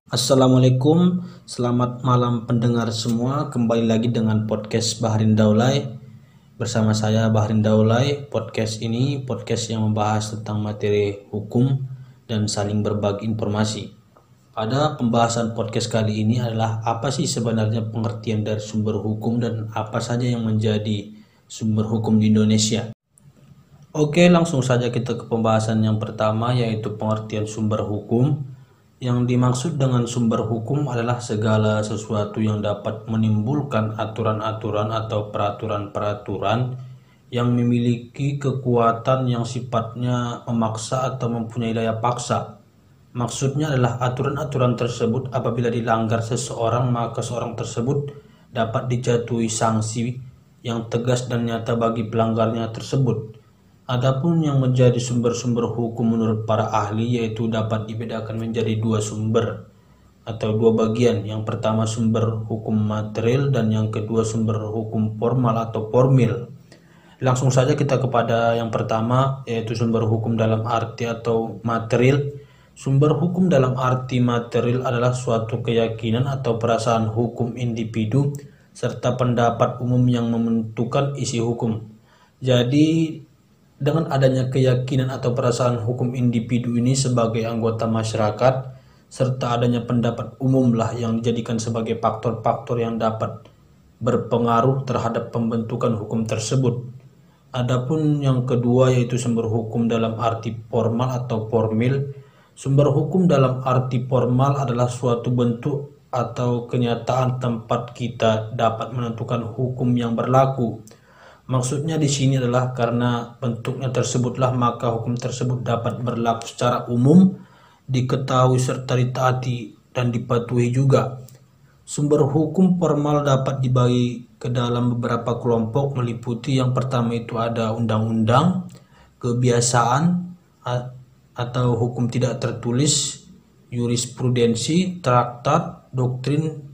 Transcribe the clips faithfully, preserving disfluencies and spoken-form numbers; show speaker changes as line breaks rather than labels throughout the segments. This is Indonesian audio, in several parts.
Assalamualaikum, selamat malam pendengar semua. Kembali lagi dengan podcast Bahrin Daulay. Bersama saya Bahrin Daulay. Podcast ini podcast yang membahas tentang materi hukum dan saling berbagi informasi. Pada pembahasan podcast kali ini adalah apa sih sebenarnya pengertian dari sumber hukum dan apa saja yang menjadi sumber hukum di Indonesia. Oke, langsung saja kita ke pembahasan yang pertama, yaitu pengertian sumber hukum. Yang dimaksud dengan sumber hukum adalah segala sesuatu yang dapat menimbulkan aturan-aturan atau peraturan-peraturan yang memiliki kekuatan yang sifatnya memaksa atau mempunyai daya paksa. Maksudnya adalah aturan-aturan tersebut apabila dilanggar seseorang, maka seorang tersebut dapat dijatuhi sanksi yang tegas dan nyata bagi pelanggarnya tersebut. Adapun yang menjadi sumber-sumber hukum menurut para ahli yaitu dapat dibedakan menjadi dua sumber atau dua bagian. Yang pertama sumber hukum material dan yang kedua sumber hukum formal atau formil. Langsung saja kita kepada yang pertama, yaitu sumber hukum dalam arti atau material. Sumber hukum dalam arti material adalah suatu keyakinan atau perasaan hukum individu serta pendapat umum yang menentukan isi hukum. Jadi dengan adanya keyakinan atau perasaan hukum individu ini sebagai anggota masyarakat, serta adanya pendapat umum lah yang dijadikan sebagai faktor-faktor yang dapat berpengaruh terhadap pembentukan hukum tersebut. Adapun yang kedua yaitu sumber hukum dalam arti formal atau formil. Sumber hukum dalam arti formal adalah suatu bentuk atau kenyataan tempat kita dapat menentukan hukum yang berlaku. Maksudnya di sini adalah karena bentuknya tersebutlah maka hukum tersebut dapat berlaku secara umum, diketahui serta ditaati dan dipatuhi juga. Sumber hukum formal dapat dibagi ke dalam beberapa kelompok meliputi yang pertama itu ada undang-undang, kebiasaan atau hukum tidak tertulis, jurisprudensi, traktat, doktrin.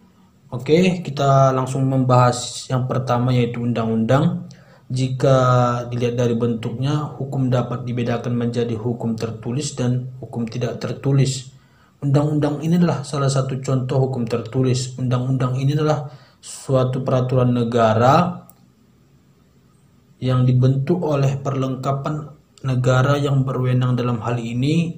Oke, kita langsung membahas yang pertama yaitu undang-undang. Jika dilihat dari bentuknya, hukum dapat dibedakan menjadi hukum tertulis dan hukum tidak tertulis. Undang-undang ini adalah salah satu contoh hukum tertulis. Undang-undang ini adalah suatu peraturan negara yang dibentuk oleh perlengkapan negara yang berwenang dalam hal ini,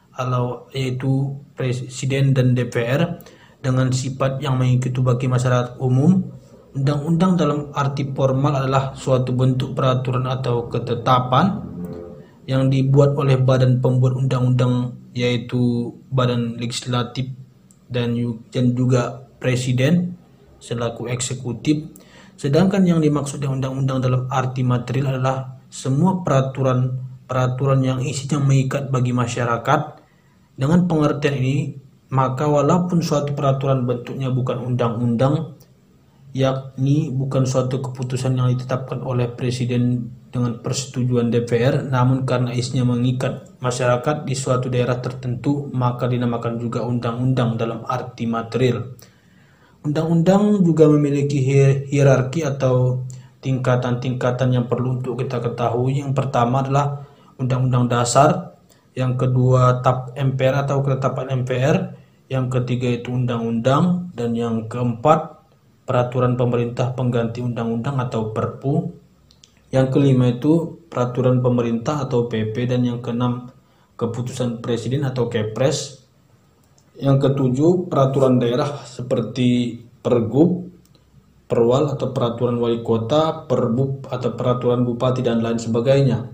yaitu Presiden dan D P R. Dengan sifat yang mengikuti bagi masyarakat umum. Undang-undang dalam arti formal adalah suatu bentuk peraturan atau ketetapan yang dibuat oleh badan pembuat undang-undang yaitu badan legislatif dan juga presiden selaku eksekutif. Sedangkan yang dimaksud dengan undang-undang dalam arti material adalah semua peraturan-peraturan yang isinya mengikat bagi masyarakat. Dengan pengertian ini, maka walaupun suatu peraturan bentuknya bukan undang-undang, yakni bukan suatu keputusan yang ditetapkan oleh presiden dengan persetujuan D P R, namun karena isinya mengikat masyarakat di suatu daerah tertentu, maka dinamakan juga undang-undang dalam arti material. Undang-undang juga memiliki hierarki atau tingkatan-tingkatan yang perlu untuk kita ketahui. Yang pertama adalah Undang-Undang Dasar, yang kedua Tap M P R atau Ketetapan M P R, yang ketiga itu undang-undang, dan yang keempat peraturan pemerintah pengganti undang-undang atau Perpu, yang kelima itu peraturan pemerintah atau P P, dan yang keenam keputusan presiden atau Kepres, yang ketujuh peraturan daerah seperti Pergub, Perwal atau peraturan wali kota, Perbub atau peraturan bupati dan lain sebagainya.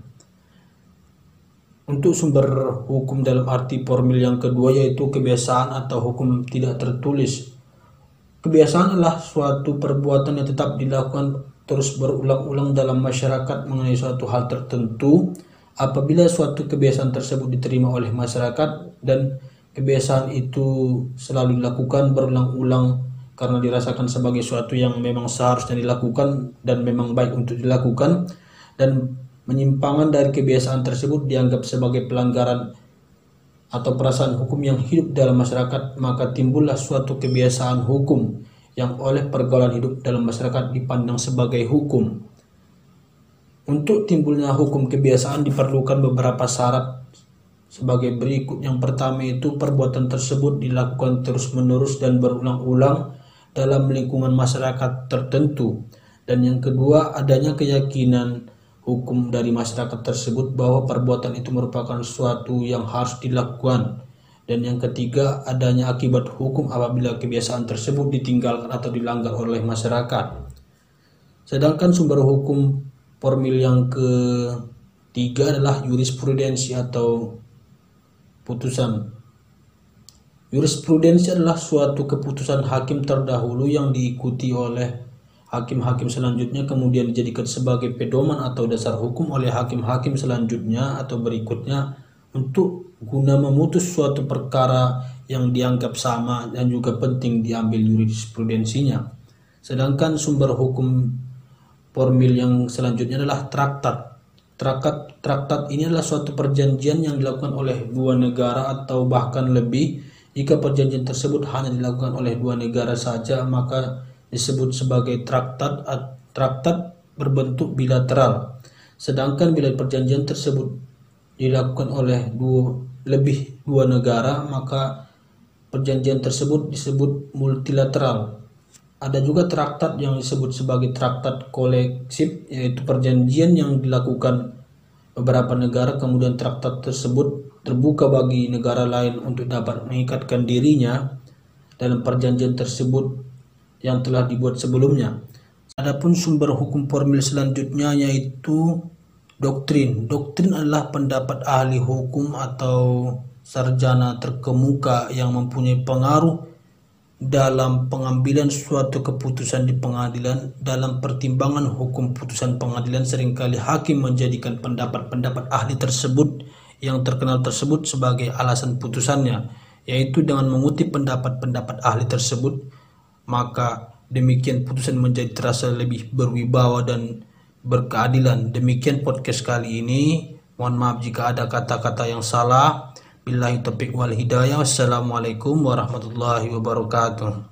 Untuk sumber hukum dalam arti formil yang kedua yaitu kebiasaan atau hukum tidak tertulis. Kebiasaan adalah suatu perbuatan yang tetap dilakukan terus berulang-ulang dalam masyarakat mengenai suatu hal tertentu. Apabila suatu kebiasaan tersebut diterima oleh masyarakat dan kebiasaan itu selalu dilakukan berulang-ulang karena dirasakan sebagai suatu yang memang seharusnya dilakukan dan memang baik untuk dilakukan, dan penyimpangan dari kebiasaan tersebut dianggap sebagai pelanggaran atau perasaan hukum yang hidup dalam masyarakat, maka timbullah suatu kebiasaan hukum yang oleh pergaulan hidup dalam masyarakat dipandang sebagai hukum. Untuk timbulnya hukum kebiasaan diperlukan beberapa syarat sebagai berikut. Yang pertama itu perbuatan tersebut dilakukan terus-menerus dan berulang-ulang dalam lingkungan masyarakat tertentu. Dan yang kedua, adanya keyakinan hukum dari masyarakat tersebut bahwa perbuatan itu merupakan sesuatu yang harus dilakukan. Dan yang ketiga, adanya akibat hukum apabila kebiasaan tersebut ditinggalkan atau dilanggar oleh masyarakat. Sedangkan sumber hukum formil yang ketiga adalah jurisprudensi atau putusan. Jurisprudensi adalah suatu keputusan hakim terdahulu yang diikuti oleh hakim-hakim selanjutnya, kemudian dijadikan sebagai pedoman atau dasar hukum oleh hakim-hakim selanjutnya atau berikutnya untuk guna memutus suatu perkara yang dianggap sama dan juga penting diambil jurisprudensinya. Sedangkan sumber hukum formil yang selanjutnya adalah traktat. Traktat, traktat ini adalah suatu perjanjian yang dilakukan oleh dua negara atau bahkan lebih. Jika perjanjian tersebut hanya dilakukan oleh dua negara saja, maka disebut sebagai traktat. Traktat berbentuk bilateral. Sedangkan bila perjanjian tersebut dilakukan oleh dua lebih dua negara, maka perjanjian tersebut disebut multilateral. Ada juga traktat yang disebut sebagai traktat koleksif, yaitu perjanjian yang dilakukan beberapa negara, kemudian traktat tersebut terbuka bagi negara lain untuk dapat mengikatkan dirinya dalam perjanjian tersebut yang telah dibuat sebelumnya. Adapun sumber hukum formil selanjutnya yaitu doktrin. Doktrin adalah pendapat ahli hukum atau sarjana terkemuka yang mempunyai pengaruh dalam pengambilan suatu keputusan di pengadilan. Dalam pertimbangan hukum putusan pengadilan, seringkali hakim menjadikan pendapat-pendapat ahli tersebut yang terkenal tersebut sebagai alasan putusannya, yaitu dengan mengutip pendapat-pendapat ahli tersebut, maka demikian putusan menjadi terasa lebih berwibawa dan berkeadilan. Demikian podcast kali ini. Mohon maaf jika ada kata-kata yang salah. Billahi taufiq wal hidayah. Wassalamualaikum warahmatullahi wabarakatuh.